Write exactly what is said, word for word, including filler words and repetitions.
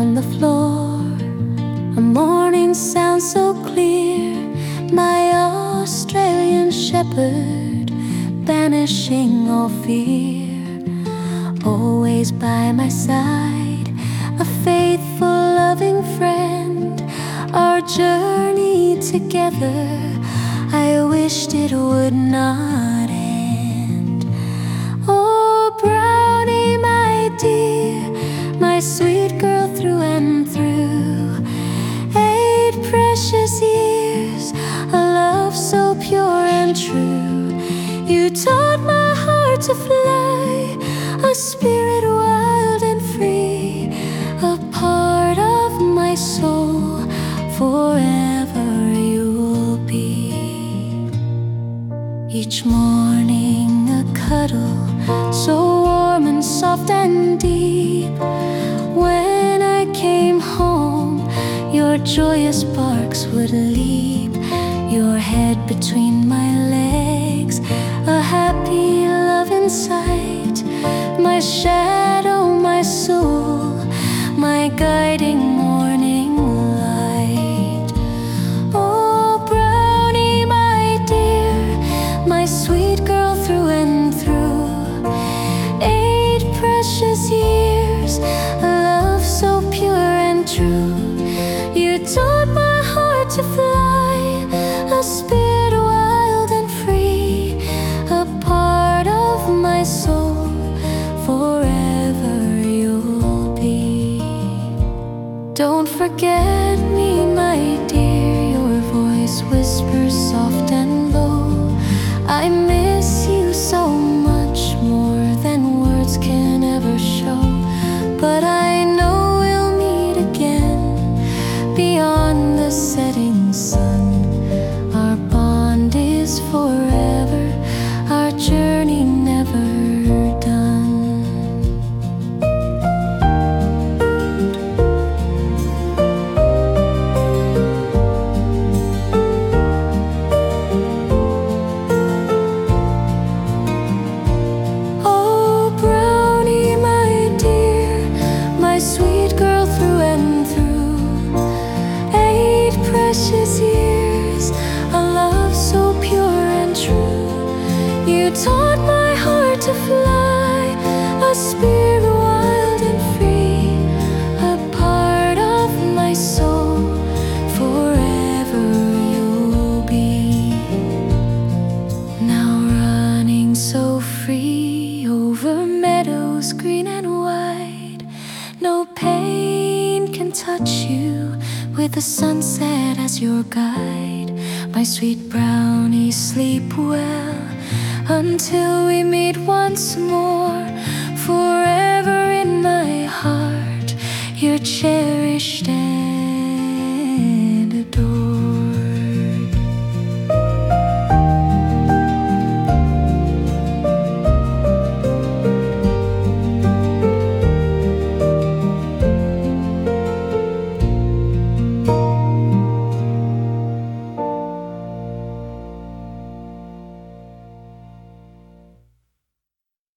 on the floor. A morning sound so clear, my Australian shepherd, banishing all fear. Always by my side, a faithful, loving friend. Our journey together, I wished it would not end. Oh, Brownie, my dear, my sweet girl through and through. Eight precious years, a love so pure and true. You taught my heart to fly, a spirit wild and free, a part of my soul, forever you'll be. Each morning a cuddle, so warm and soft and deep. When I came home, your joyous barks would leap. Your head between my legs, a happy love in sight. My shadow, my soul, my guiding morning light. Oh, Brownie, my dear, my sweet girl through and through. Eight precious years, a love so pure and true. You taught my heart to fly, a spirit wild and free, a part of my soul, forever you'll be. Don't forget me, my dear, your voice whispers soft and low. I miss you so much, more than words can ever show. But I know we'll meet again, beyond the setting sun. Our bond is forever, our journey never done. Oh, Brownie, my dear, my sweet girl through and through. Eight precious years, a love so pure and true. You taught my heart to fly, a spirit wild and free, a part of my soul, forever you'll be. Now running so free over meadows green and wide, no pain can touch you with the sunset as your guide. My sweet Brownie, sleep well until we meet once more, forever in my heart, your cherished